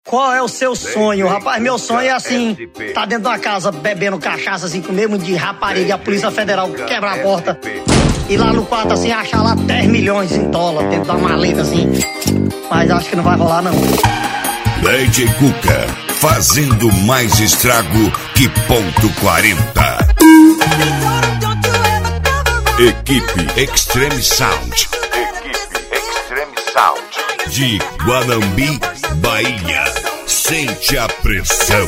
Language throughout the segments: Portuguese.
Qual é o seu sonho? Rapaz, meu sonho é assim, tá dentro de uma casa bebendo cachaça assim, com mesmo de rapariga e a Polícia Federal quebrar a porta. E lá no quarto assim, achar lá 10 milhões em dólar dentro da maleta assim. Mas acho que não vai rolar não. DJ Cuca, fazendo mais estrago que ponto 40. Equipe Extreme Sound. Equipe Extreme Sound. De Guanambi, Bahia. Sente a pressão.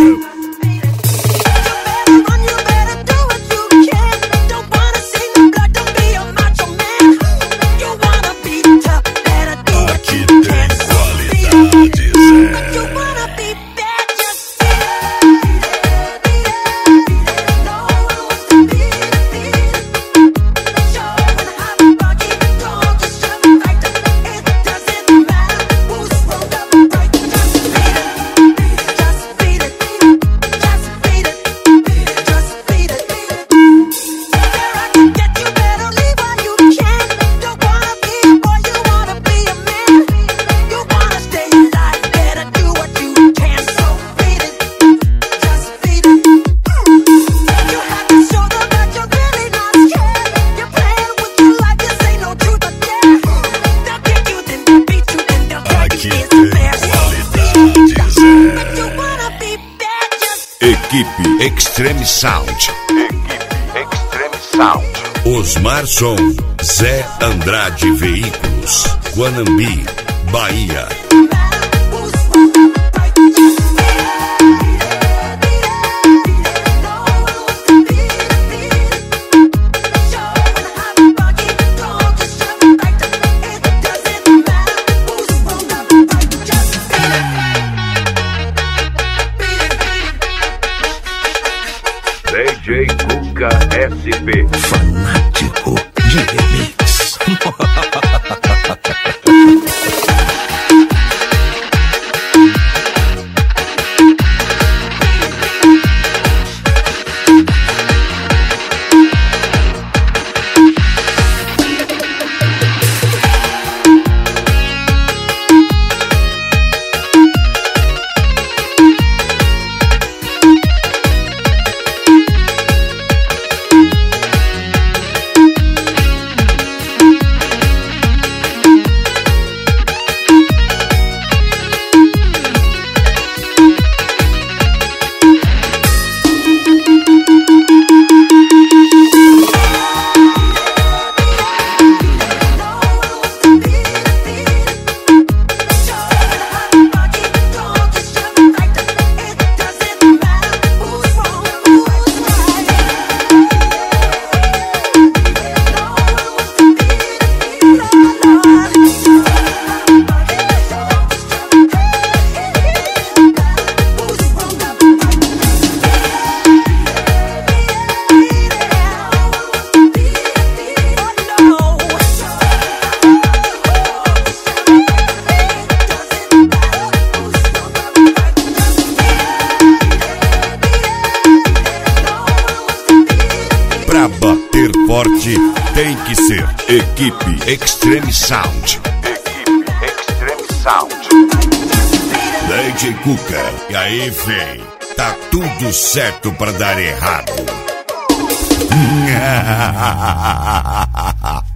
Aqui tem qualidade, Zé. Equipe Extreme Sound. Equipe Extreme Sound. Osmar Som, Zé Andrade Veículos, Guanambi, Bahia. DJ Cuca SP, fanático de remix. Pra bater forte tem que ser Equipe Extreme Sound. Equipe Extreme Sound. DJ Cuca, e aí vem, tá tudo certo pra dar errado.